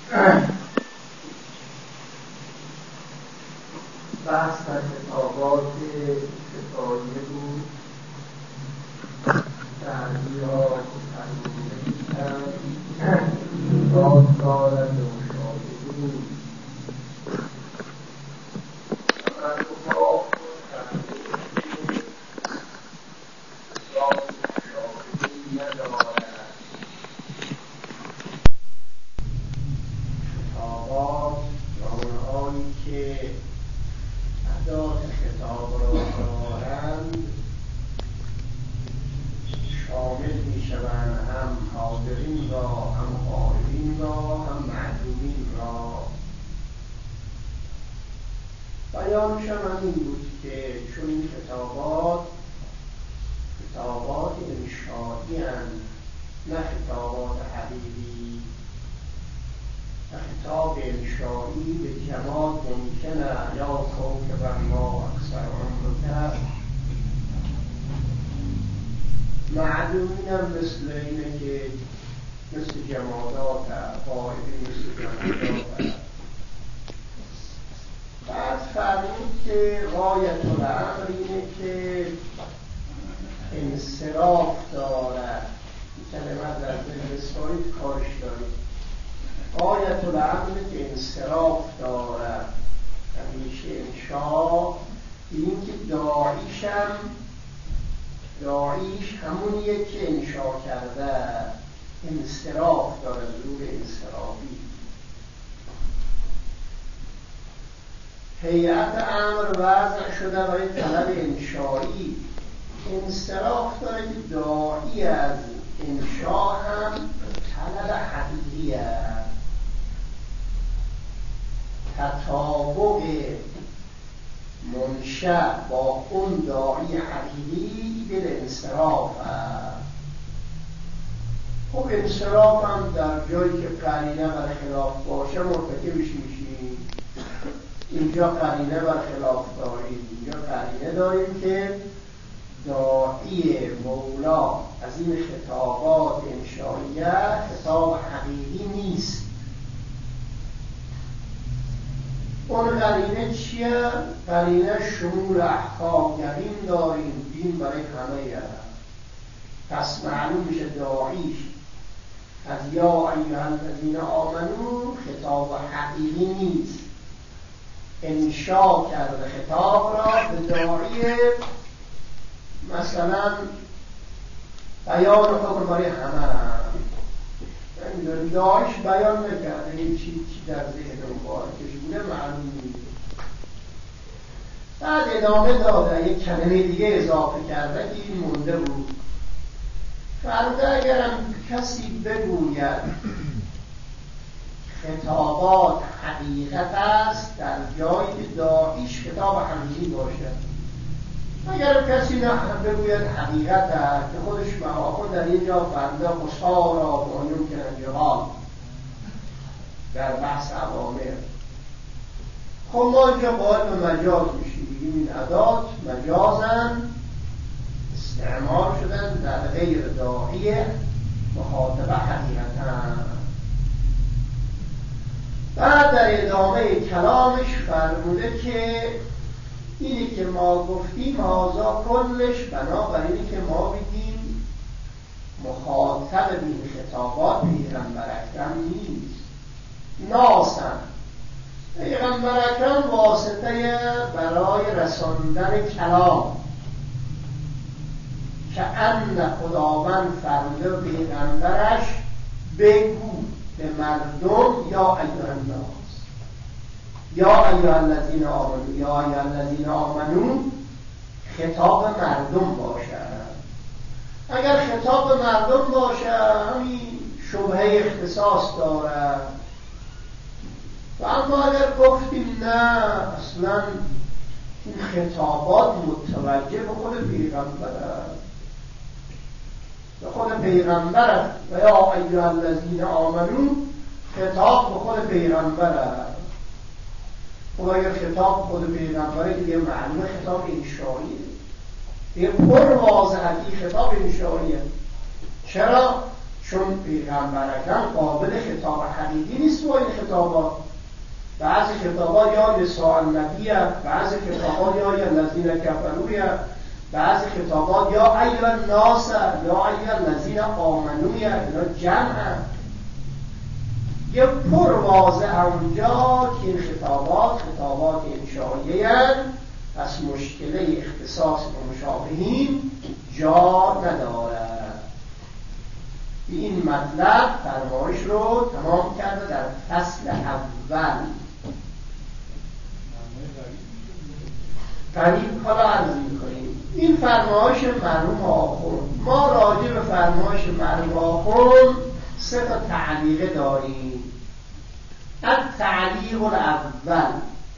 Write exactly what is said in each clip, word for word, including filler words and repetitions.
بحث در کتابات کفایه بود، تعلیات تنظیمیشن دادگارت مشاهده بود. بیانشم همین بود که چون این کتابات کتابات انشایی هستند، نه کتابات حقیقی. و خطاب انشایی به جماد ممکنه یا کوکب ما اکثر عمرک، معلومین هم مثل اینه که مثل جمادات قاعده مثل جمادات هست. بعد فرمود که غایت الامر اینه که انصراف دارد. این کلمه در ذهن بسپارید کارش دارید. غایت الامر که انصراف دارد، همیشه انشاء، این که داعیشم داعیش همونیه که انشاء کرده، انصراف داره، ظهور انصرافی. هیئت امر وضع شده برای طلب انشایی، انصراف داره که داعی از انشاء هم طلب حقیقی است. تطابق منشأ با اون داعی حقیقی به انصراف است. خب انصراف هم در جایی که قرینه بر خلاف باشه مرتکبش میشیم. اینجا قرینه بر خلاف داریم، اینجا قرینه داریم که داعی مولا از این خطابات انشائیه خطاب حقیقی نیست. اون قرینه چیه؟ قرینه شمول احکام یقین داریم، دین برای همه یه. پس معلوم میشه داعیش از یا ایها الذین آمنو خطاب حقیقی نیست، انشاء کرده خطاب را به داعی مثلا بیان حکم برای همه. داعیش بیان نکرده، این چی چی در ذهن مبارکش بوده معلوم نیست. بعد ادامه داده، یک کلمه دیگه اضافه کرده که این مونده بود. فرده اگرم کسی بگوید خطابات حقیقت است در جایی که داعیش خطاب حقیقی باشه. اگر کسی نه بگوید حقیقت است که خودش محاکم در اینجا بنده مصارا بانیون کنن جواب در بحث عوامر. خب ما اینجا باید به مجاز میشیم، بگیم این ادات مجازن استعمال شدن در غیر داعی مخاطبه حقیقتاً. بعد در ادامه کلامش فرموده که اینی که ما گفتیم هازا کلش بنابراینی که ما بگیم مخاطب این خطابات پیغمبر اکرم نیست، ناسن پیغمبر اکرم واسطه برای رساندن کلام که ان خداوند فرموده پیغمبرش بگو به مردم یا ایها الناس، یا ایها الذین آمنو، یا ایها الذین آمنو خطاب مردم باشد. اگر خطاب مردم باشد همین شبهه اختصاص دارد. و اما اگر گفتیم نه اصلا این خطابات متوجه به خود پیغمبر است، به خود پیغمبر است و یا ایها الذین آمنو خطاب به خود پیغمبر است. خب اگر خطاب خود پیغمبره دیگه معلومه خطاب انشائیه، دیگه پر واضحتی خطاب انشائیه. چرا؟ چون پیغمبر اکرم قابل خطاب حقیقی نیست با این خطابات. بعضی خطابات یا لسان نبی هست، بعضی خطابات یا الذین کفروا هست، بعضی خطابات یا ایها الناس یا ایها الذین آمنوا هست، اینا جمع هست. یه پر واضح اونجا که این خطابات خطابات انشائیه هست، پس مشکل اختصاص و مشابهین جا ندارد. این مطلب فرمایش رو تمام کرده در فصل اول. قریب حالا عرض می‌کنیم این فرمایش مرحوم آخوند. ما راجع به فرمایش مرحوم آخوند سه تا تعلیقه داریم. التعلیق الاول،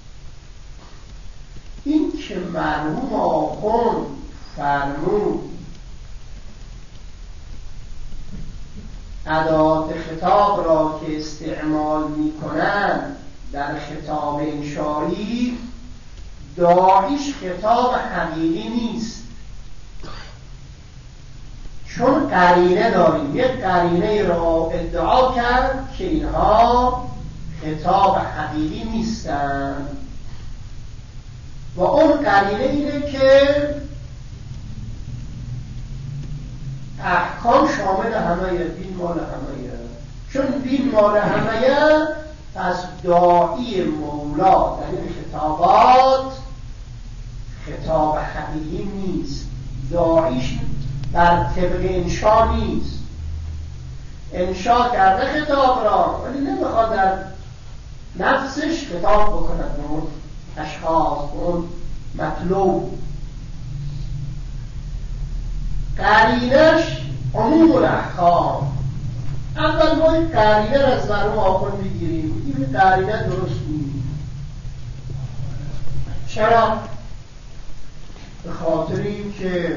این که مرحوم آخوند فرمود ادوات خطاب را که استعمال می‌کنند در خطاب انشایی داعیش خطاب حقیقی نیست، چون قرینه داریم. یک قرینه را ادعا کرد که اینها خطاب حقیقی نیستند و اون قرینه اینه که احکام شامل همه، دین مال همه، چون دین مال همه پس داعی مولا در این خطابات خطاب حقیقی نیست، داعیش بر طبق انشا نیست. انشا کرده خطاب را ولی نمیخواد در نفسش خطاب بکند به اون اشخاص، به اون مطلوب. قرینش عموم الاحکام. اول ما این قرینه را از مرحوم آخوند بگیریم. این قرینه درست نیست. چرا؟ به خاطر این که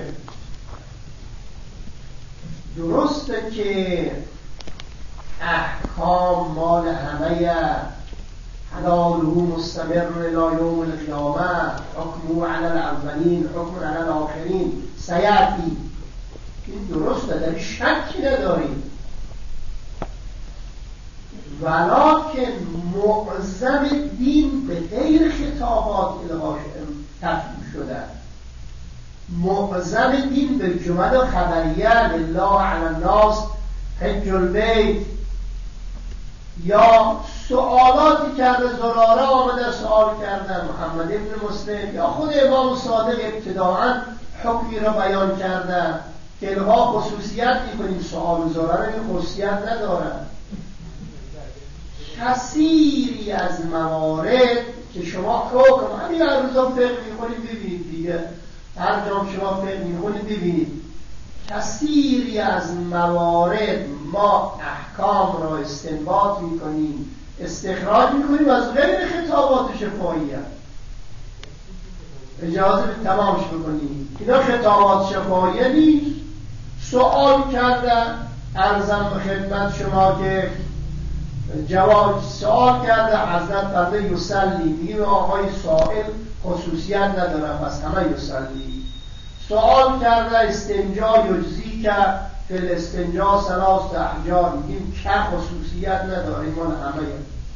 درسته که احکام مال همه، حلاله مستمر الی یوم القیامه، حکمه علی الاولین حکم علی الاخرین سیأتی. این درسته، در شکی نداریم، ولکن معظم دین به غیر خطابات الغاش تفهیم شده. معظم دین به جمل خبریه لله علی الناس حج البیت، یا سوالاتی کرده زراره آمده سوال کرده محمد ابن مسلم، یا خود امام صادق ابتداعا حکمی را بیان کرده که الغا خصوصیت میکنیم، سوال زراره این خصوصیت نداره. کثیری از موارد که شما حکم همین هر روزا فقه میخونید ببینید دیگه، هر جام شما فقه میخونید ببینید کثیری از موارد ما احکام را استنباط میکنیم، استخراج میکنیم از غیر خطابات شفاهیه. اجازه به تمامش بکنیم. اینا خطابات شفاهیه نیست. سوال کردن، عرضم به خدمت شما که جواب سوال کرده حضرت فرده یسلی، میگیم آقای سائل خصوصیت نداره پس همه یسلی. سوال کرده استنجا یجزی که فی الاستنجا ثلاث احجار، میگیم که خصوصیت نداره ایمان همه.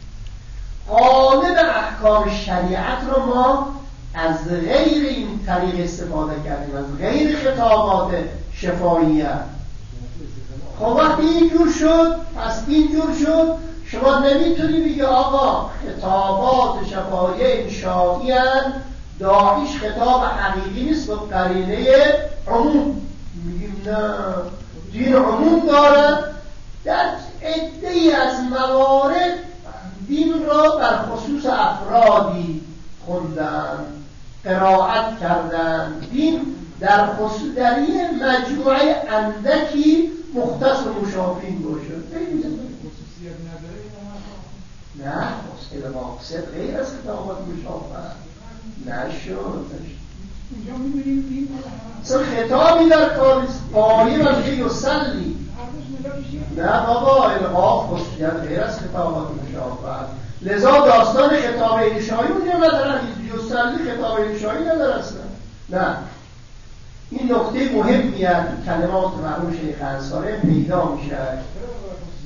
غالب احکام شریعت رو ما از غیر این طریق استفاده کردیم، از غیر خطابات شفاهیه. خب وقتی اینجور شد، پس اینجور شد، شما نمیتونی بگی آقا خطابات شفاهیه انشائی هستند، داعیش خطاب حقیقی نیست با قرینه عموم. میگیم نه، دین عموم دارد، در عده‌ای از موارد دین را بر خصوص افرادی خوندن، قرائت کردن. دین در خصوص در یه مجموعه اندکی مختص و مشابهین باشه. خصوصیت نداره نه، مصطلح مقصد غیر از خطابات مشابه نشد. اینجا می‌بینیم این اصلا خطابی در کار نیست. قایم از که یسلی، نه بابا، الغا خصوصیت غیر از خطابات مشابه. لذا داستان خطاب انشایی اونجا ندارن، یسلی خطاب انشایی نداره اصلا. نه، این نکته مهمیه کلمات مرحوم شیخ انصاری پیدا میشه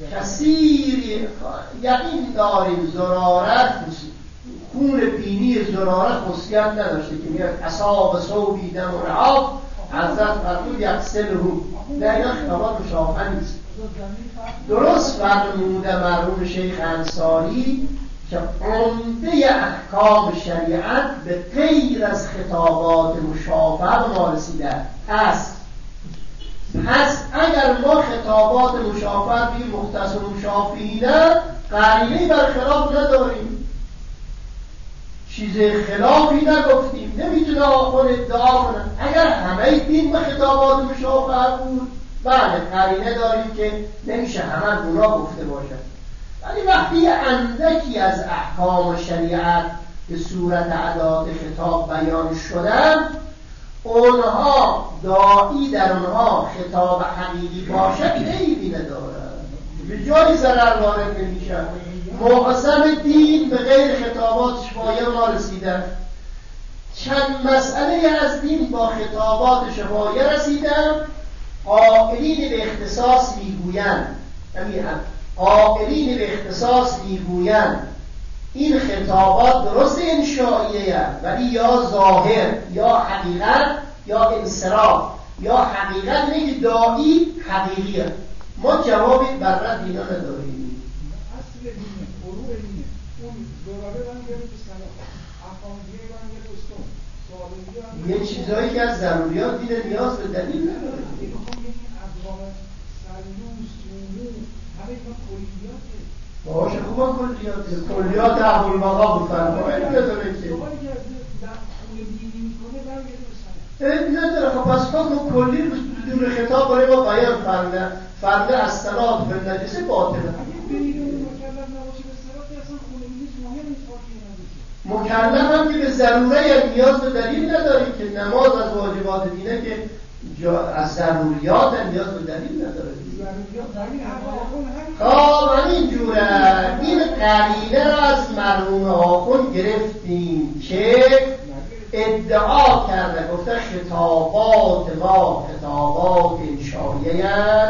کثیری یقین داریم زرارت خون بینی زرارت خصوصیت نداشته که میاد اصاب صوبی دم و رعاب حضرت فرمود یغسله. نه اینا خطابات مشابه نیست. درست فرموده مرحوم شیخ انصاری که عمده احکام شریعت به غیر از خطابات مشابه ما رسیده است. پس اگر ما خطابات مشابه بی مختصر مشابهینه قرینه‌ای بر خلاف نداریم، چیز خلافی نگفتیم، نمیتونه آخر ادعا کنه. اگر همه دین به خطابات مشابه بود بله قرینه داریم که نمیشه همه اونا گفته باشد. ولی وقتی اندکی از احکام و شریعت به صورت ادات خطاب بیان شدن، اونها داعی در اونها خطاب حقیقی باشد عیبی ندارد، به جای ضرر وارد نمیشه. معظم دین به غیر خطابات شفایه ما رسیدن. چند مسئله از دین با خطابات شفایه رسیدن. قائلین به اختصاص میگویند، همین قائلین به اختصاص میگویند این خطابات درست انشائیه ولی یا ظاهر یا حقیقت یا انصراف یا حقیقت اینه که داعی حقیقیه. ما جوابی بر رد اینا نداریم. اصل دینه، فروع دینه، اون دوباره من گرم به سلام افغانیه من گرم بستون سوالیه یه چیزایی که از ضروریات دینه نیاز به دلیل نداره. باشه خوبا کلیات کلیات احوال مقا بفرما این نداره که این نداره. خب پس فقط کلی بدون خطاب برای ما بیان فرده فرده از صلات به نجسه باطله. مکلف هم که به ضروره یا نیاز به دلیل نداری که نماز از واجبات دینه که از ضروریات نیاز به دلیل نداره. خب همین جوره. این قرینه را از مرحوم آخوند گرفتیم که ادعا کرده گفته خطابات ما خطابات انشائیه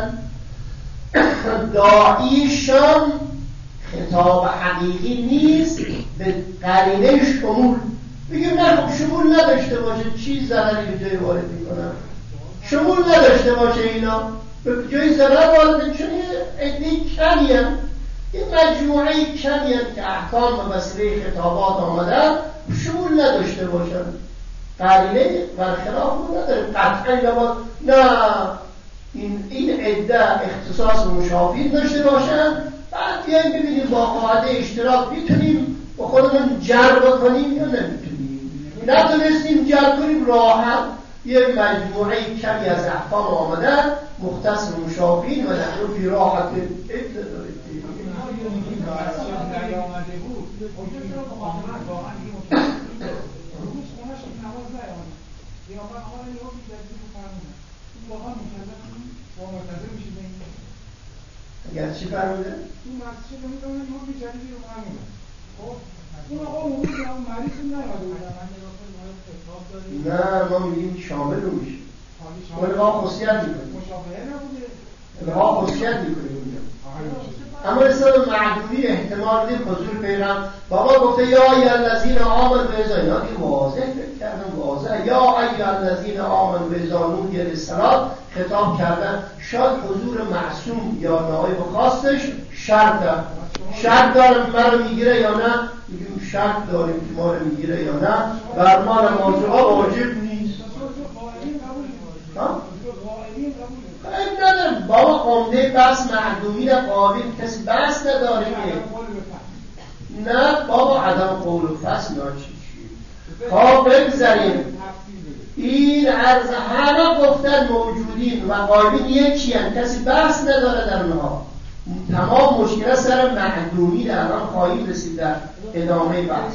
داعیشان خطاب حقیقی نیست به قرینه شمول. بگیم نه خب شمول نداشته باشه چی ضرری به جای وارد میکنن؟ شمول نداشته باشه اینا به جای ضرر وارد، چون عده کمی هم این مجموعه کمی هم که احکام و وسیله خطابات آمدن شمول نداشته باشن. قرینه برخلاف نداره قطعا نباید نه این این عده اختصاص مشابه داشته باشن. بعد بیاییم ببینیم با قاعده اشتراک میتونیم با خودمون جر بکنیم یا نمیتونیم. نتونستیم جر کنیم راحت یه مجموعه کمی از احکام آمدن مختص مشابهین و نحن فی راحت عید ندارید. اگر چی فرموده؟ این مسجد نمیدونم ما بیچاری رو فرموده. خب اون آقا اون که هم مریض نمیاد نه ما میگیم شامل میشه. ولی ما خصوصیت میکنیم. مشابهه نبوده. ولی ما خصوصیت میکنیم اونجا. اما حساب معدومی احتمال دید حضور پیغمبر بابا گفته یا ای الذین آمنوا به اینا که واضح فکر کردم واضح یا ای الذین آمنوا به نودی للصلاة خطاب کردن. شاید حضور معصوم یا نایب خاصش شرطه شرط داره مرا میگیره یا نه. میگیم شرط داریم که ما رو میگیره یا نه. بر ما نمازها واجب نیست. ها؟ خیلی ندارم بابا عمده بس معدومین قابل کسی بس نداره که نه بابا عدم قول و فصل ناچی خب بگذاریم این عرض همه گفتن موجودین و قابل یکی هم کسی بس نداره در اونها. تمام مشکل سر معدومین الان خواهیم رسید در ادامه بحث.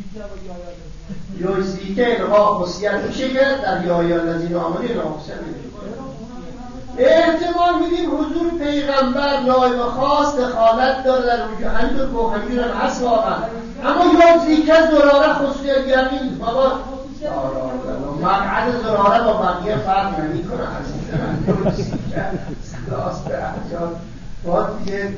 یوزدیکه اینها خصیت میشه که در یای الذین آمنوا راخصه میشه. احتمال میدیم حضور پیغمبر نایب خاص دخالت داره در وجود همینطور که همینطور هم هست واقعا. اما یوزدیکه زراره خصوصیت یقین بابا مقعد زراره با بقیه فرق نمی کنه. یوزدیکه سلاس به احجاد باید دیگه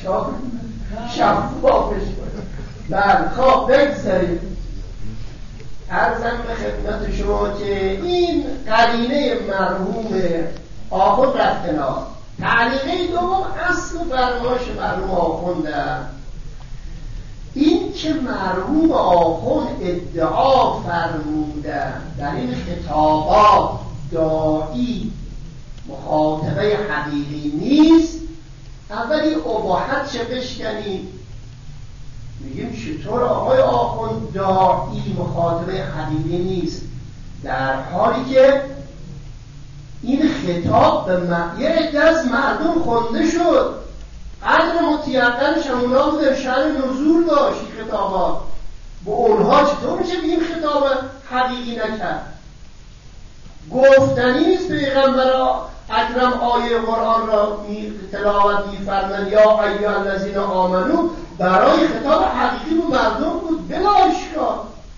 شفافش کنیم. بله خب بگذاریم. عرضم به خدمت شما که این قرینه مرحوم آخوند رفت کنار. تعلیقه دوم اصل فرمایش مرحوم آخونده. این که مرحوم آخوند ادعا فرموده در این خطابات داعی مخاطبه حقیقی نیست، اولی اباحت چه بشکنیم. میگیم چطور آقای آخوند داعی مخاطبه حقیقی نیست، در حالی که این خطاب به م... یه عده از مردم خونده شد، قدر متیقنش همونا بوده، شأن نزول داشت این خطابات، با اونها چطور میشه به این خطاب حقیقی نکرد؟ گفتنی نیست پیغمبر اکرم آیه قرآن را تلاوت می‌فرمایند یا ایها الذین آمنو برای خطاب حقیقی به مردم بود بلا اشکال.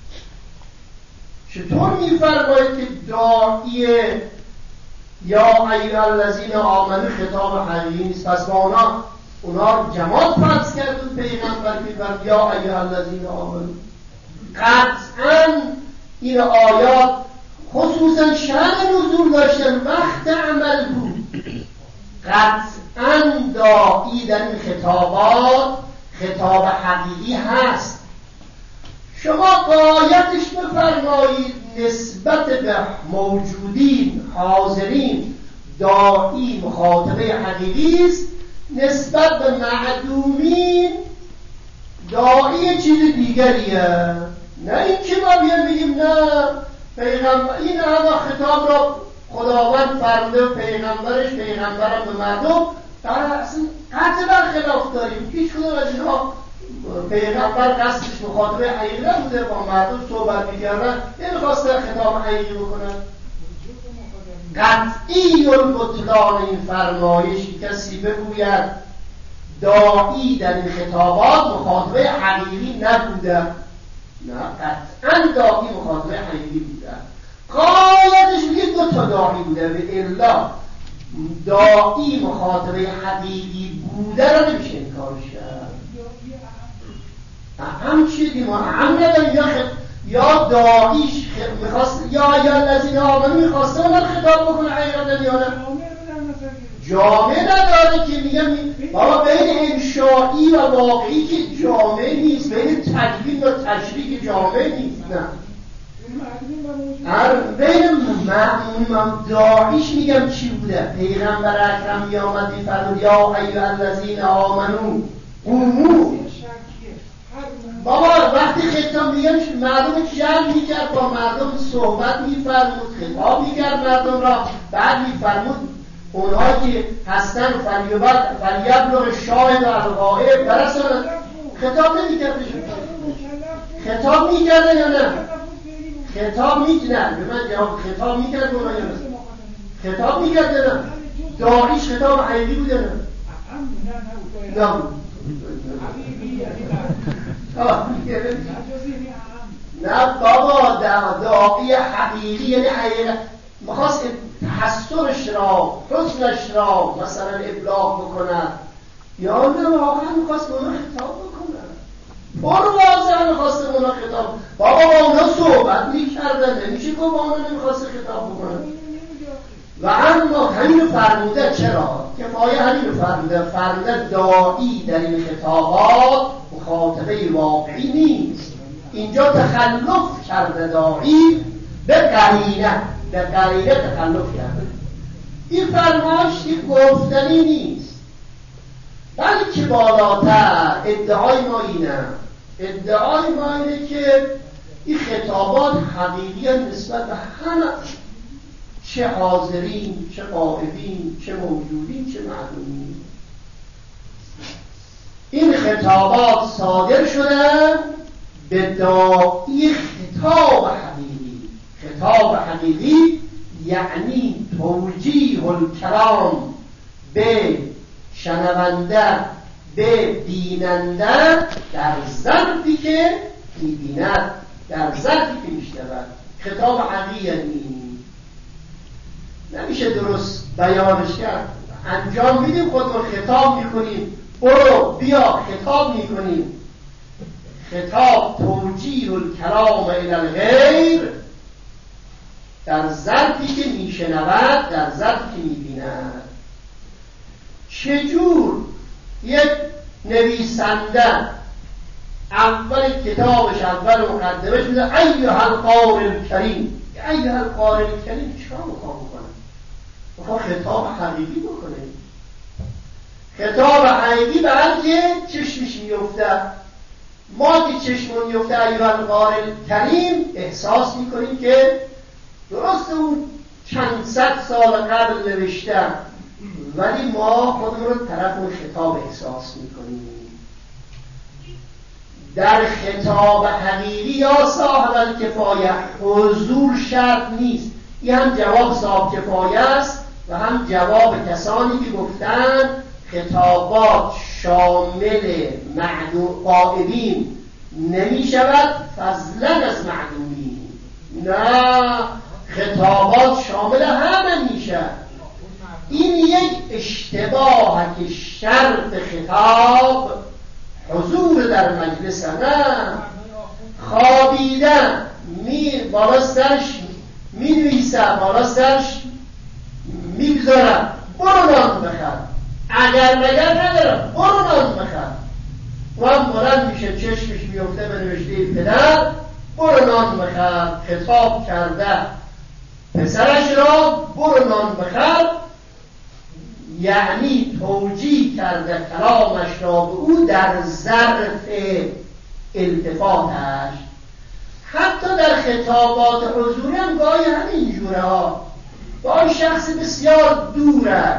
چطور می‌فرمایید که داعی یا ایها الذین آمنو خطاب حقیقی نیست؟ پس با اونا اونا جماعت فرض کردن پیغمبر می‌فرماید یا ایها الذین آمنو. قطعاً این آیات خصوصا شأن نزول داشتن، وقت عمل بود. قطعاً داعی در این خطابات خطاب حقیقی هست. شما قایتش بفرمایید نسبت به موجودین حاضرین داعی مخاطبه حقیقی است، نسبت به معدومین داعی چیز دیگریه. نه این که ما بیان بگیم نه پیغمبر این همه خطاب را خداوند فرموده پیغمبرش پیغمبرم به مردم، در اصلا قطع بر خلاف داریم. هیچ کدوم از اینها پیغمبر قصدش مخاطبه حقیقی نبوده، با مردم صحبت میکردن، نمیخواسته خطاب حقیقی بکنن. قطعی البطلان این فرمایشی کسی بگوید داعی در این خطابات مخاطبه حقیقی نبوده، نه قطعا داعی مخاطبه حقیقی بوده. قایدش میگه دو تا داعی بوده، به الا داعی مخاطبه حقیقی بوده رو نمیشه انکارش کرد. اهم چیه دیم اهم نداریم، یا خط... یا داعیش میخواست یا یا الذین آمنو میخواسته اون خطاب بکنه حقیقتا یا نه جامعه نداره که میگم بابا بین انشائی و واقعی که جامعه نیست، بین تکوین و تشریح جامعه نیست. نه بین مأمون داعیش میگم چی بوده. پیغمبر اکرم میامد میفرمود یا ایها الذین آمنو قوموا. بابا وقتی خطاب میگم مردم جمع میکرد، با مردم صحبت میفرمود، خطاب میکرد مردم را، بعد میفرمود اونها که هستن فلیبلغ شاهد و الغائب برسانند. خطاب نمیکردشون، خطاب میکرده یا نه؟ خطاب میکنن به من جواب خطاب میکرد اونها یا نه؟ خطاب میکرده نه؟ داعیش خطاب حقیقی بوده نه؟ نه نه بابا داعی حقیقی یعنی حقیقت میخواست تحسرش را حسنش را مثلا ابلاغ بکنن، یا نه واقعا میخواست به اونا خطاب بکنن، برو واضح میخواست به اونا خطاب. بابا با اونا صحبت میکردن، نمیشه که با اونا نمیخواست خطاب بکنن. و اما همین فرموده چرا؟ کفایه همین فرموده فرموده داعی در این خطابات مخاطبه واقعی نیست. اینجا تخلف کرده داعی به قرینه، به قرینه تخلف کرده. این فرمایش گفتنی نیست، بلکه بالاتر ادعای ما اینه ادعای ما اینه که این خطابات حقیقی نسبت به همه، چه حاضرین چه غائبین چه موجودین چه معدومین. این خطابات صادر شده به داعی خطاب حقیقی. خطاب حقیقی یعنی توجیه الکلام به شنونده به بیننده در ظرفی که میبیند، در ظرفی که میشنود. خطاب حقیقی یعنی نمیشه درست بیانش کرد. انجام میدیم، خودمون خطاب میکنیم، برو بیا خطاب میکنیم. خطاب توجیه الکلام الی الغیر، در ظرفی که میشنود، در ظرفی که میبیند. چجور یک نویسنده اول کتابش، اول مقدمش میده ایها القارئ الکریم. ایها القارئ الکریم چرا میخوام بکنه؟ میخوام خطاب حقیقی بکنه. خطاب حقیقی به هر که چشمش میفته. ما که چشمون میفته ایها القارئ الکریم احساس میکنیم که درست اون چند صد سال قبل نوشته، ولی ما خودمون رو طرف اون خطاب احساس میکنیم. در خطاب حقیقی یا صاحب الکفایه حضور شرط نیست. این هم جواب صاحب کفایه است و هم جواب کسانی که گفتن خطابات شامل معدوم غائبین نمی شود فضلا از معدومین. نه، خطابات شامل همه میشه. این یک اشتباه که شرط خطاب حضور در مجلس، نه خوابیدن، می بالا سرش می نویسه، بالا سرش می بذاره برو نان بخر، اگر مگر ندارم برو نان بخر. و هم بلند میشه چشمش میفته به نوشته پدر برو نان بخر. خطاب کرده پسرش را برو نان بخر، یعنی توجیه کرده کلامش را به او در ظرف التفاتش. حتی در خطابات حضوری هم گاهی همین جوره ها، گاهی شخص بسیار دوره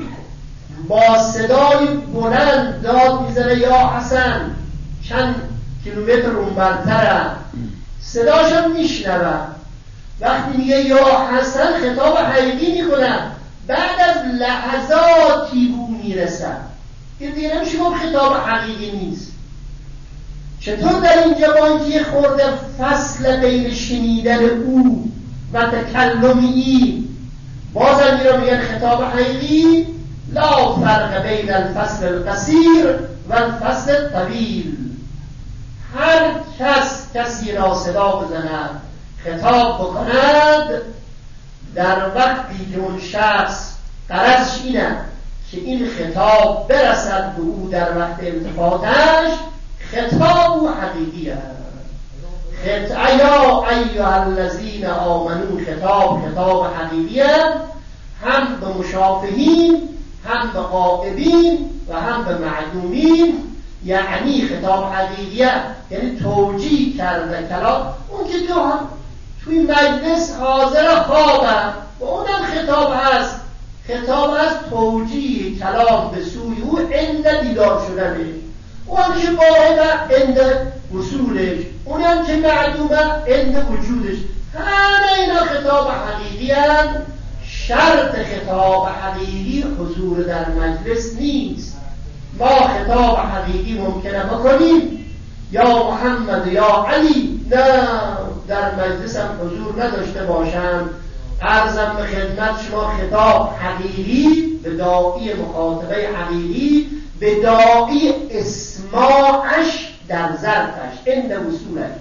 با صدای بلند داد میزنه یا حسن، چند کیلومتر اونورتره، صداش هم میشنوه. وقتی میگه یا حسن خطاب حقیقی میکنه، بعد از لحظاتی بو میرسه. این دیگه نمیشه گفت خطاب حقیقی نیست. چطور در اینجا با اینکه یه خورده فصل بین شنیدن او و تکلم ای بازم این رو میگن خطاب حقیقی؟ لا فرق بین الفصل القصیر و الفصل الطویل. هر کس کسی را صدا بزند، خطاب بکند، در وقتی که اون شخص غرضش اینه که این خطاب برسد به او در وقت التفاتش، خطاب او حقیقی است. خطاب یا ایها الذین آمنو خطاب خطاب حقیقی است، هم به مشافهین، هم به غائبین و هم به معدومین. یعنی خطاب حقیقی است، یعنی توجیه کرده کلام. اون که تو هم توی مجلس حاضر خوابه و اونم خطاب هست. خطاب هست توجیه کلام به سوی او عند بیدار شدنش، اون که واحده عند وصولش، اونم که معدومه عند وجودش. همه اینا خطاب حقیقی هست. شرط خطاب حقیقی حضور در مجلس نیست. ما خطاب حقیقی ممکنه بکنیم یا محمد یا علی، نه در مجلس هم حضور نداشته باشم. عرضم به خدمت شما خطاب حقیقی به داعی مخاطبه حقیقی، به داعی اسماعش در ظرفش عند وصولش،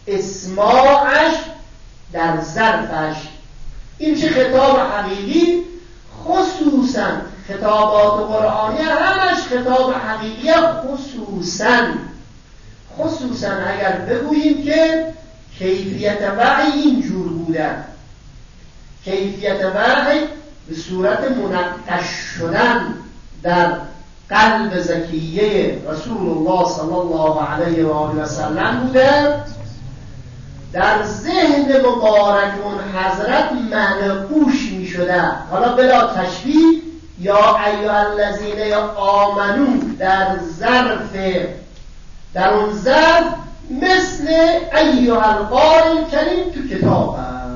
اسماعش در ظرفش. این چه خطاب حقیقی؟ خصوصا خطابات قرآنی همش خطاب حقیقی، خصوصا خصوصا اگر بگوییم که کیفیت وحی اینجور بوده، کیفیت وحی به صورت منقش شدن در قلب زکیه رسول الله صلی الله علیه و آله و سلم بوده، در ذهن مبارک اون حضرت منقوش می شده. حالا بلا تشبیه، یا ایها الذین یا آمنو در ظرف، در اون ظرف مثل ایها القارئ الکریم تو کتاب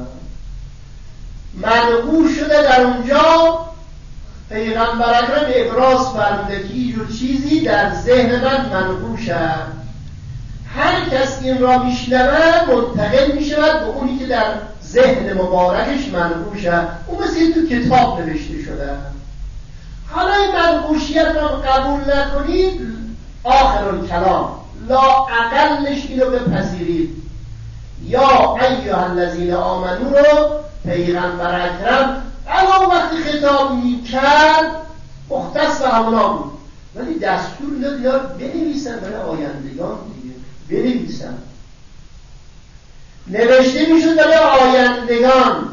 منقوش شده. در اونجا پیغمبر اکرم ابراز فرموده که اینجور چیزی در ذهن من منقوشه. هر کس این را میشنوه منتقل میشود به اونی که در ذهن مبارکش منقوشه. اون مثل تو کتاب نوشته شده. حالا این منقوشیت رو قبول نکنید، آخر الکلام لا اقلش اینو بپذیرید. یا ایها الذین آمنو رو پیغمبر اکرم اما وقتی خطاب میکرد مختص به همونا بود، ولی دستور داد یا بنویسن برای آیندگان دیگه، بنویسن. نوشته میشد برای آیندگان.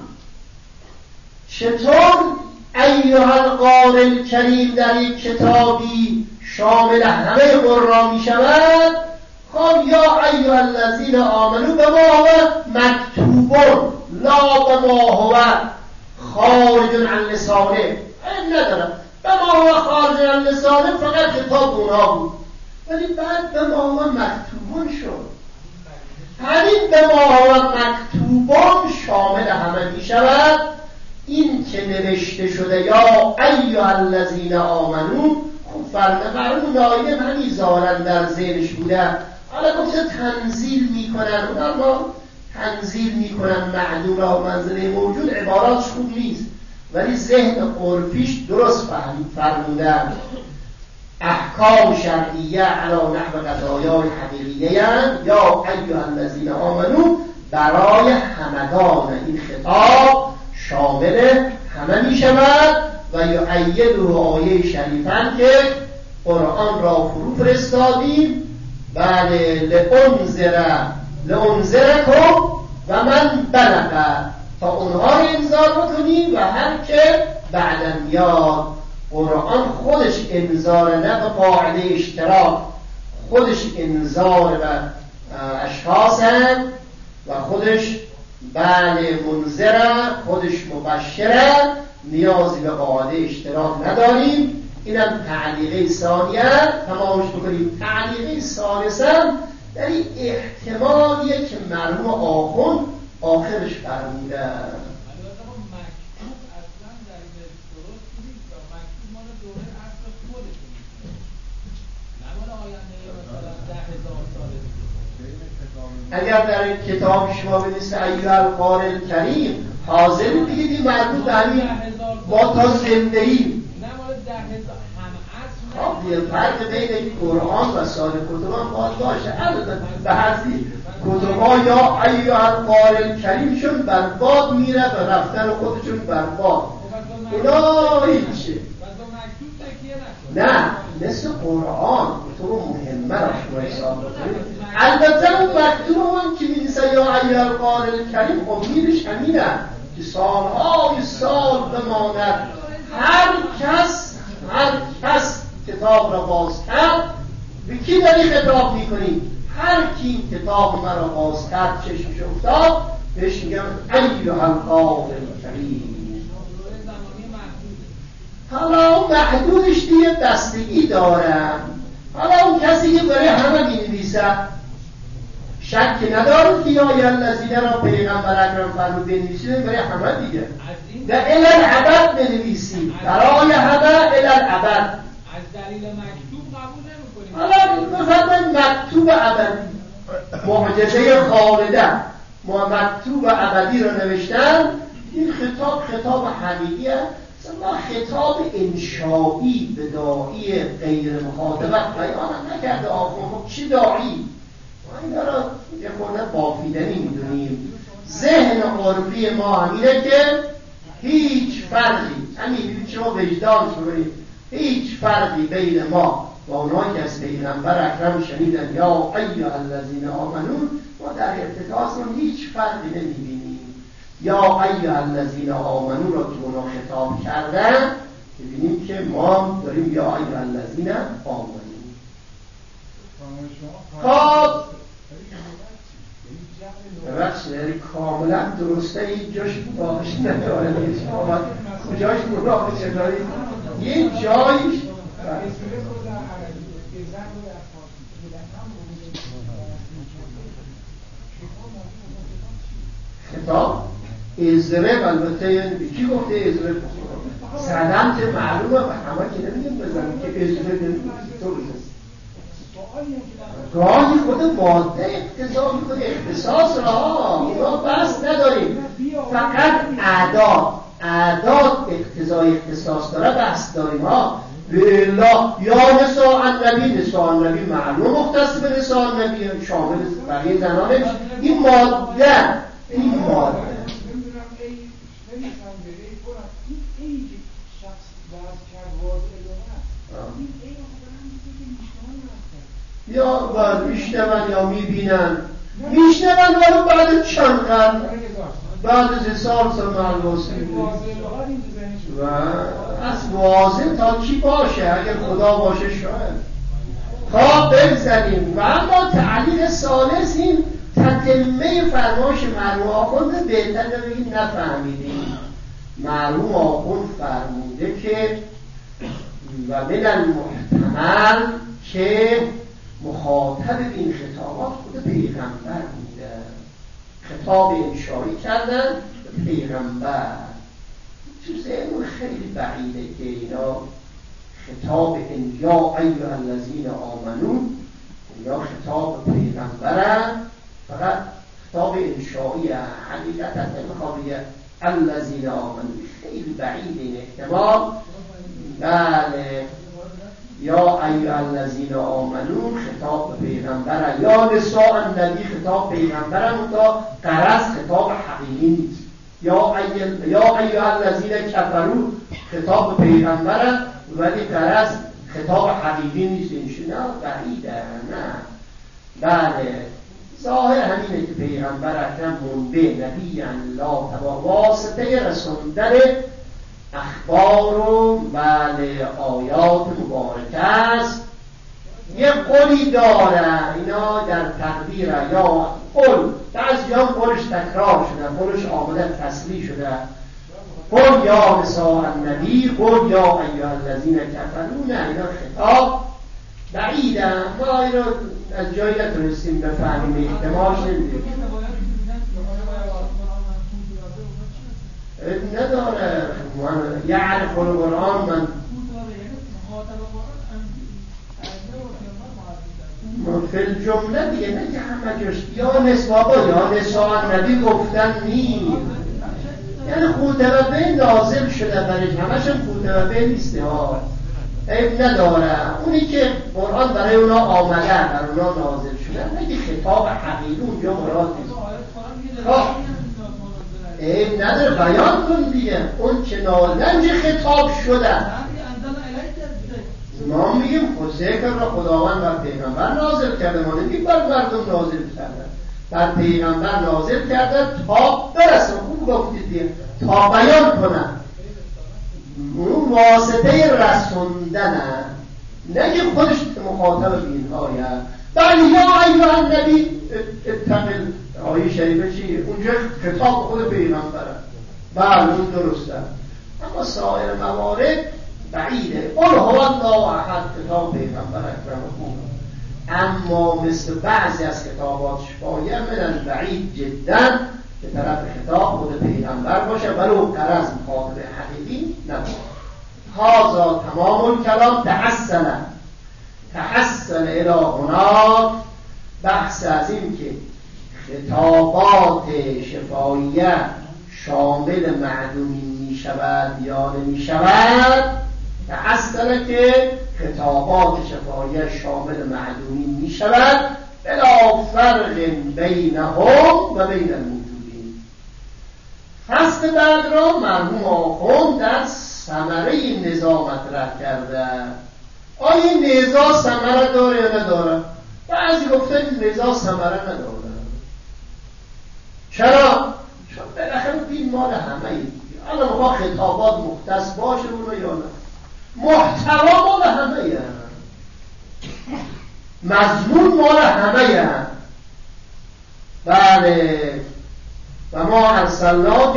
چطور ایها القارئ الکریم در یک کتابی شامل همه قرآن می شود؟ خب یا ایها الذین آمنو به ما هو مکتوبون لا به ما هو خارج عن لسانه. این ندارم به ما هو خارج عن لسانه فقط کتاب اونها بود، ولی بعد به ما هو مکتوبون شد. همین به ما هو مکتوبون شامل همه می شود. این که نوشته شده یا ایها الذین آمنو، خب فرمون آیه همین ظاهرا در ذهنش بوده. حالا گفته تنزیل میکنن، اونا ما تنزیل میکنن معلوم را منزله موجود، عباراتش خوب نیست ولی ذهن عرفیش درست فرمودن. احکام شرعیه علی نحو قضایای حقیقیه یا ایها الذین آمنو برای همگان این خطاب شامل همه می شود. و یؤیده آیه شریفن که قرآن را فرو فرستادیم. بله لانذر لانذرکم و من بلغ، تا اونها رو انذار بکنیم و هر که بعداً میاد. قرآن خودش انذار نه به قاعده اشتراک، خودش انذار به اشخاص هم و خودش بله منذره، خودش مبشره، نیازی به قاعده اشتراک نداریم. اینم تعلیقه ثانیه تمامش بکنیم. تعلیقه ثالثه در این احتمالیه که مرحوم آخوند آخرش فرموده. اگر در این کتاب شما بنویسید ایها القارئ الکریم، حاضر بگید این مربوط به همین با تا زنده ایم. خب یه فرق بین قرآن و سایر کتب هم باید باشه. البته بعضی کتب ها یا ایها القارئ الکریم شون برباد میره و رفتن خودشون برباد، اونا هیچه. نه مثل قرآن کتب مهمه را شما حساب بکنید. البته اون مکتوب هم که می‌نویسه یا ایها القارئ الکریم امیدش همینه که سالهای سال بماند هر کس هر کس کتاب را باز کرد. به کی داری خطاب میکنیم؟ هر کی این کتاب مرا باز کرد چشمش افتاد بهش میگم ایها القارئ الکریم. حالا اون محدودش دیگه بستگی دارم. حالا اون کسی که برای همه می‌نویسه شک نداره که یا الذین را پیغمبر اکرم فرمود بنویسید برای همه دیگه، و الی الابد بنویسید، برای همه الی الابد. از دلیل مکتوب قبول نمی‌کنیم. حالا بفرمایید مکتوب ابدی، معجزه خالده، ما مکتوب ابدی رو نوشتن. این خطاب خطاب حقیقیه، ما خطاب انشایی به داعی غیر مخاطبت بیان نکرده. آخوند چی داعی؟ ما این را یه خورده بافیدنی میدونیم. ذهن عرفی ما همینه که هیچ فرقی، همین شما وجدانش ببینید، هیچ فرقی بین ما و اونایی که از پیغمبر اکرم شنیدن یا ایها الذین آمنو، ما در ارتکازمون هیچ فرقی نمیبینیم. یا ایها الذین آمنو را که اونا خطاب کردن ببینیم که ما داریم یا ایها الذین آمنو. خب ببخشید یعنی کاملا درسته، این جاش مراقش نداره. شما کجاش مراقش نداره؟ یه جایش خطاب ازره، البته یعنی به کی گفته ازره؟ سلام که معلومه و همه که نمیدیم بزنیم که ازره نمیدیم تو بزنیم. گاهی خود ماده اقتضا میکنه اختصاص را، ما بس نداریم، فقط اعداد اعداد اقتضای اختصاص داره بحث داریم ها. بالله یا نساء النبی، نساء النبی معلوم مختص به نساء النبی، شامل بقیه زنان نمیشه. این ماده این ماده نمیدونم ای نمیفهم به ای قرآن این ای که شخص باز کرد واضح داره این ای رو خودم میگه که میشنون یا باید میشنون یا میبینن میشنون ولی بعد چند قرن بعد از سال سال معلوسی و از واضح تا کی باشه، اگر خدا باشه شاید تا بگذاریم. و اما تعلیل ثالث این تتمه فرمایش مرحوم آخوند بهتر بگید نفهمیدیم. مرحوم آخوند فرموده که و من المحتمل که مخاطب این خطابات خود پیغمبر بوده، خطاب انشایی کردن به پیغمبر. چیز این خیلی بعیده که اینا خطاب ان یا ایها الذین آمنو یا خطاب پیغمبرن، فقط خطاب انشایی حقیقتا نمیخواد بگه الذین آمنو، خیلی بعید این احتمال. بله یا ایها الذین آمنو خطاب پیغمبر، یا نساء النبی خطاب پیغمبر، تا غرض خطاب حقیقی نیست. یا ایها یا ایها الذین کفروا خطاب پیغمبر ولی غرض خطاب حقیقی نیست. این نه بعیده. نه بله ظاهر همینه که پیغمبر اکرم منبع نبی الله تبا واسطه رسوندن اخبار و بله آیات مبارکه است. یه قولی داره اینا در تقدیر یا قول بعضی هم قولش تکرار شده، قولش آمده تصریح شده، قول یا نساء النبی، قول یا ایها الذین کفروا. نه اینا خطاب بعیده، ما این رو از جایی نتونستیم بفهمیم، احتمالش نمیدیم نداره. یعرف القرآن من فی الجمله دیگه نه که همه جاش یا نسبابا یا نساء النبی گفتن نی، یعنی خوتبه نازل شده برای همش هم خوتبه نیسته ها، عیب نداره. اونی که قرآن برای اونا آمده برای اونا نازل شده نگه خطاب حقیقی اونجا مراد نیست. عیب نداره بیان کن دیگه اون که نازل خطاب شده. ما میگیم خود ذکر را خداوند بر پیغمبر نازل کرده، ما نمیگیم بر مردم نازل کرده، بر پیغمبر نازل کرده تا برسن. خوب گفتید دیگه تا بیان کنن، اون واسطه رسوندن نگه خودش مخاطب اینهایی هست. بله یا ایها النبی اتقل، آیه شریفه چیه؟ اونجا خطاب خود پیغمبره، بله اون درسته. اما سایر موارد بعیده. قل هو الله احد خطاب پیغمبر اکرم خوب، اما مثل بعضی از خطابات شفایه من بعید جدا که طرف خطاب خود پیغمبر باشه ولو غرض مخاطب حقیقی نباشه. هذا تمام الکلام. تحسن تحسن الی هناک، بحث از این که خطابات شفاییه شامل معدومی می شود یا نمی شود. تحسن که خطابات شفاییه شامل معدومی می شود بلا فرق بینهم و بین الموجودین. فصل بعد را مرحوم آخوند در ثمره نظام مطرح کرده. آیا نظام ثمره داره یا نداره؟ بعضی گفتن نظام ثمره نداره. چرا؟ چون بالاخره دین مال همه ای. الان ما خطابات مختص باشه اونو یا نه، محتوا مال همه ای، مضمون مال همه ای. بله و ما ارسلناک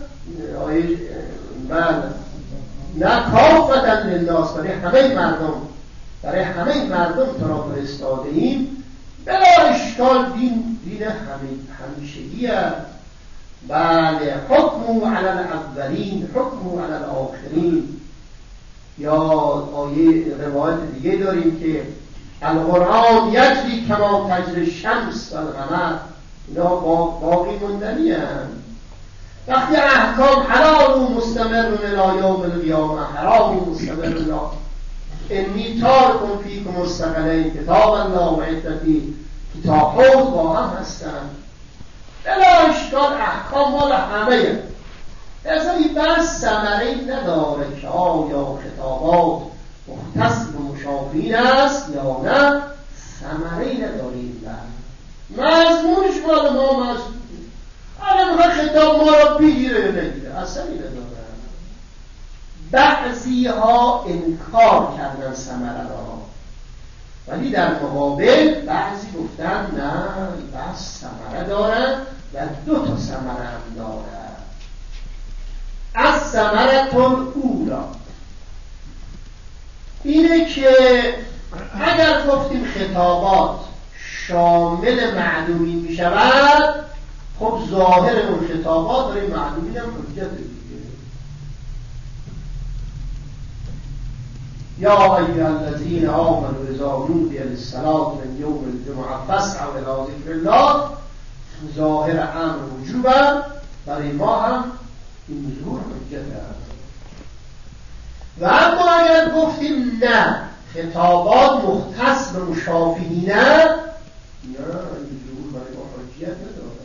بله نه کافتا للناس، برای همه مردم، برای همه مردم تو را فرستاده ایم. بلا اشکال دین دین همیشگی است. بله حکم علی الاولین حکم علی الاخرین. یا آیه روایت دیگه داریم که القرآن یجری کما تجری الشمس و القمر. اینا باقی موندنی هستند. وقتی احکام حلال و مستمر الی یوم القیامه، حرام و مستمر الی انی تارکم فیکم مستقلین کتاب الله و عدتی، کتاب حوض با هم هستن. بلا اشکال احکام مال همه، اصلا این بس ثمره‌ای نداره که آیا خطابات مختص به مشافین است یا نه، ثمره‌ای نداره این بس. مضمونش مال ما مضمون، الان میخواد خطاب ما را بگیره یا نگیره، اصلا این نداره. بعضی ها انکار کردن ثمره را، ولی در مقابل بعضی گفتن نه بس ثمره دارن و دو تا ثمره هم دارن. از ثمره اولا اینه که اگر گفتیم خطابات شامل معلومی می شود، خب ظاهر اون خطابات برای معلومین هم حجت دیگه. یا ایها الذین آمنوا اذا نودی للصلاة من یوم الجمعة فاسعوا الی ذکر الله، ظاهر امر وجوبه، برای ما هم این ظهور حجت است. و اما اگر گفتیم نه خطابات مختص به مشافهینه، نه این ظهور برای ما حجت نداره.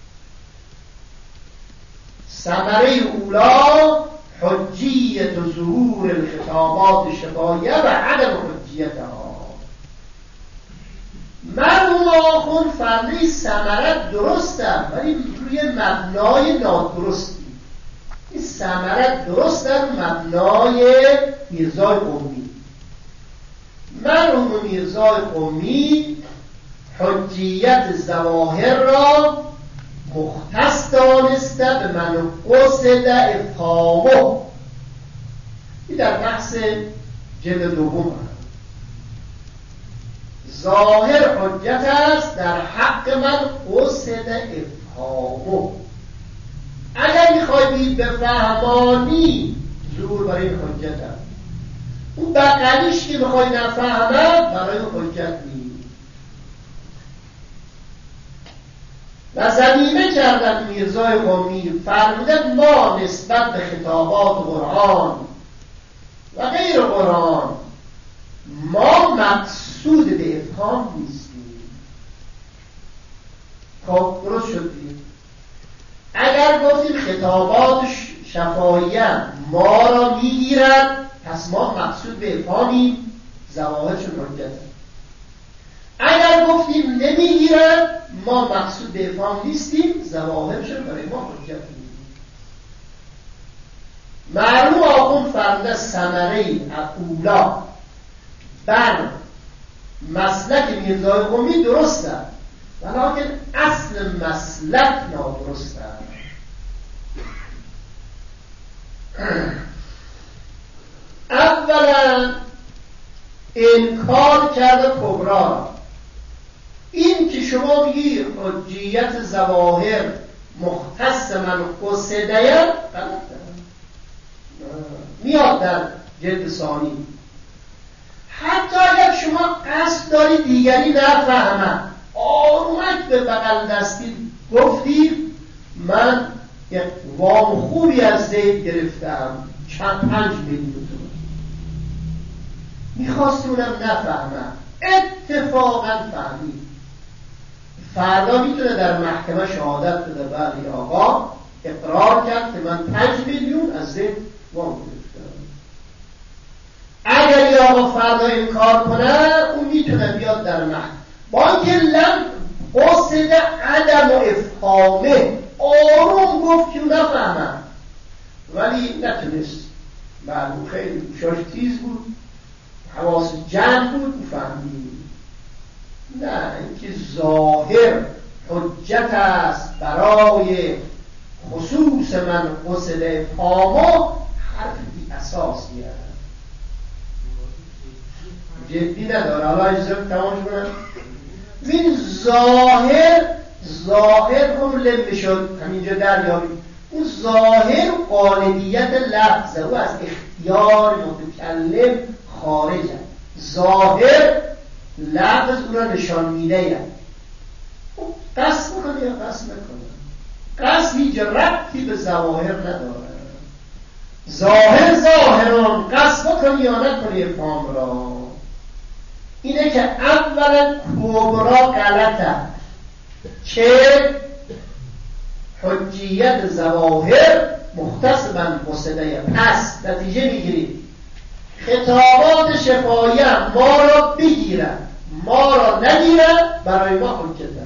ثمره اولا حجیت و ظهور الخطابات شفایه و عدم حجیتها. مرحوم آخوند فرمود ثمره درسته ولی روی مبنای نادرستی. این ثمره درسته مبنای میرزای قمی. مرحوم میرزای قمی حجیت ظواهر را مختص دانسته به من قصد افهامه. این در بحث جلد دوم ظاهر حجت است در حق من قصد افهامه. اگر میخوای بید بفهمانی ظهور برای این حجت است، اون بقلیش که میخوای نفهمد برای حجت نیست. و زمینه کردن میرزای قمی فرمودن ما نسبت به خطابات قرآن و غیر قرآن ما مقصود به افهام نیستیم. خب درست شد دیگه. اگر گفتیم خطابات شفاهیه ما را میگیرد، پس ما مقصود به افهامیم، ظواهرشون حجت. اگر گفتیم نمیگیرد، ما مقصود به افهام نیستیم، ظواهرشون برای ما حجت نیست. معلوم آخوند فرموده ثمره اولا بر مسلک میرزای قمی درسته، ولیکن اصل مسلک نادرسته. اولا انکار کرده کبرا. این که شما میگی حجیت ظواهر مختص من قصده غلطه. میاد در جلد ثانی. حتی اگر شما قصد داری دیگری نفهمه، آرومک به بغل دستی گفتی من یک وام خوبی از زید گرفتم چند پنج میلیون تومان، میخواستی اونم نفهمه، اتفاقا فهمید، فردا میتونه در محکمه شهادت بده بله آقا اقرار کرد که من پنج میلیون از زید وام گرفتم. اگر یا آقا فردا انکار کنه، اون میتونه بیاد در محکمه با اینکه لم قصد عدم و افهامه، آروم گفت که نفهمه، ولی نتونست. معلوم خیلی گوشاش تیز بود، حواس جمع بود، فهمید. نه، اینکه ظاهر حجت است برای خصوص من قصد افهامه، حرف بی اساسی است، جدی نداره. حالا اجازه تمام کنم. این ظاهر ظاهر هم لم شد همینجا دریابید. اون ظاهر غالبیت لفظه، او از اختیار متکلم خارجه. ظاهر لفظ اون را نشان میده. قصد میکنه یا قصد نکنه، قصد هیچ ربطی به ظواهر نداره. ظاهر ظاهران قصد بکنی یا نکنی افهام را، اینه که اولا کبرا غلطه که حجیت ظواهر مختص من بسده. پس نتیجه میگیرید خطابات شفاهی هم ما را بگیرن ما را نگیرن، برای ما حجته.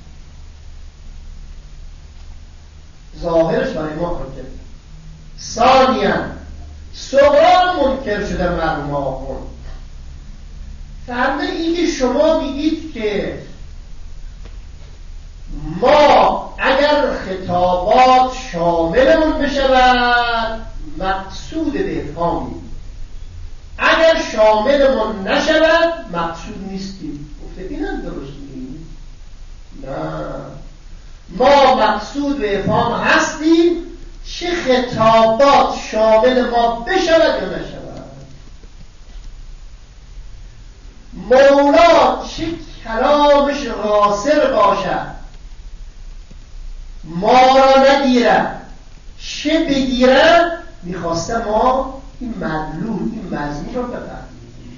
ظاهرش برای ما حجته. ثانیاً صغرا منکر شده مرحوم آخوند. فرمه این که شما میگید که ما اگر خطابات شاملمون بشود مقصود به افهامیم، اگر شاملمون نشود مقصود نیستیم. گفته اینم درست نیست. نه، ما مقصود به افهام هستیم، چه خطابات شامل ما بشود یا نشود. مولا چه کلامش قاصر باشد ما را نگیرد، چه بگیرد میخواسته ما این مدلول این مضمون را بفهمیم.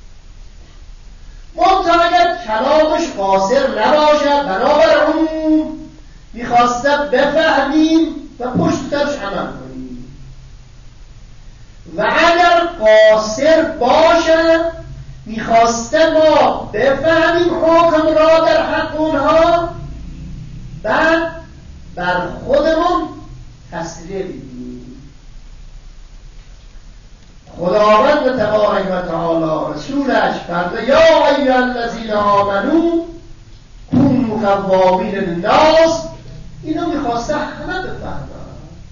منتها اگر کلامش قاصر نباشد بنابر عموم میخواسته بفهمیم و پشت درش عمل کنیم، و اگر قاصر باشد میخواسته ما بفهمیم حکم را در حق اونها، بعد بر خودمون تسلیه بدیم. خداوند تبارک و تعالی رسولش فرمود یا ایها الذین آمنوا کونوا قوامین للناس. اینو میخواسته همه بفهمن.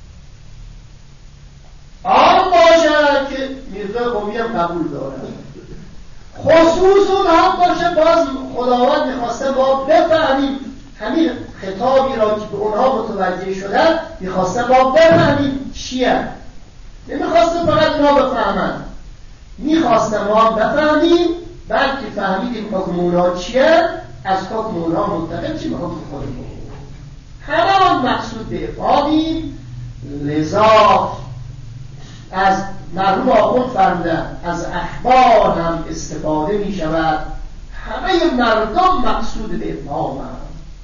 آن باشد که میرزا قمی هم قبول داره، خصوص اون هم باشه باز خداوند میخواسته ما بفهمیم همین خطابی را که به اونها متوجه شدن میخواسته ما بفهمیم چیه. نمیخواسته فقط ما بفهمن، میخواسته ما بفهمیم بعد که فهمیدیم حکم اونها چیه از حکم اونها منتقل چی به حکم خودمون. همه آن مقصود به افهامیم. لذا از مرحوم آخوند فرمودن از اخبار هم استفاده می شود، همه مردم مقصود به افهام هم.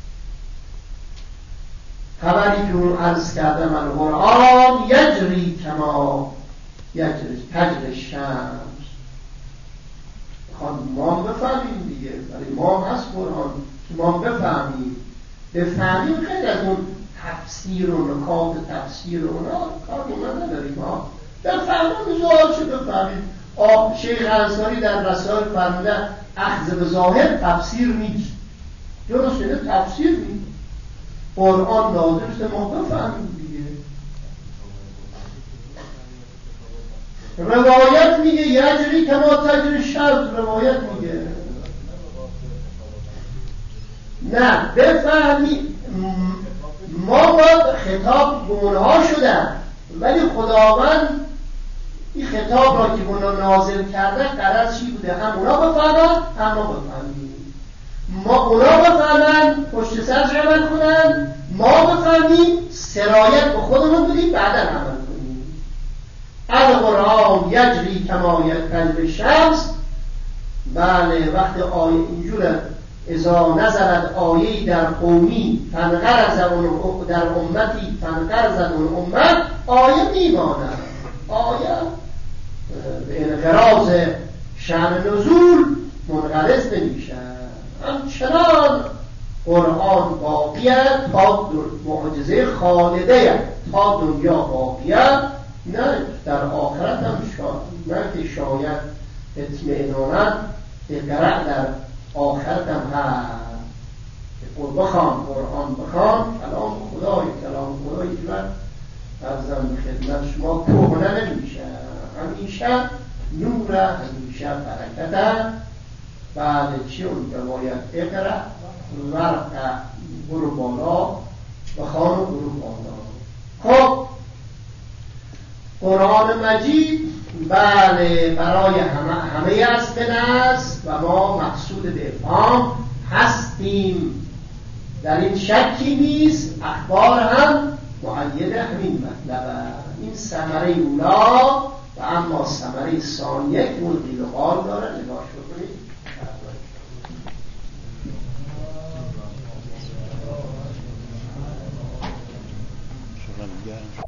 خبری که اون عرض کردم القرآن یجری کما یجری تجری الشمس. خواهد ما بفهمیم دیگه، برای ما هست قرآن که ما بفهمیم. بفهمیم خیلی از اون تفسیر و نکات تفسیر و اونا کار اونا نداریم. ما بفهمیم زوال چه بفهمیم. شیخ انصاری در رسائل فرمودن اخذ به ظاهر تفسیر نیست. درست شده تفسیر نیست. قرآن نازل شده ما بفهمیم دیگه. روایت میگه یجری کما تجری الشمس، روایت میگه نه بفهمی. ما باید خطاب به اونها شدن، ولی خداوند این خطاب را که اونا نازل کرده غرض چی بوده؟ هم اونا بفهمن هم ما بفهمیم. ما اونا بفهمن پشت سرش عمل کنن، ما بفهمیم سرایت به خودمون بدیم بعدا عمل کنیم. القرآن یجری کما یجری الشمس. بله وقتی آیه اینجوره اذا نزلت آیه‌ای در قومی فنقرض در امتی فنقرض اون امت، آیه میماند. آیه به انقراض شأن نزول منقرض نمیشه. همچنان قرآن باقیه تا معجزه خالده تا دنیا باقیه، نه در آخرت هم شاید نه که شاید اطمینانت اقرأ در آخرت هم هست که بخوان قرآن بخوان کلام خدای کلام خدای که ارزم به خدمت شما کهنه نمیشه، همیشه نور همیشه برکت. بعد چی اون باید اقرأ ورق برو بالا بخوان و برو بالا. خب قرآن مجید بله برای همه همه از بنست و ما مقصود به افهام هستیم. در این شکی نیست، اخبار هم مؤید همین مطلب. این ثمره اولا و اما ثمره ثانیه که اون قیل و قال داره نگاه بکنید.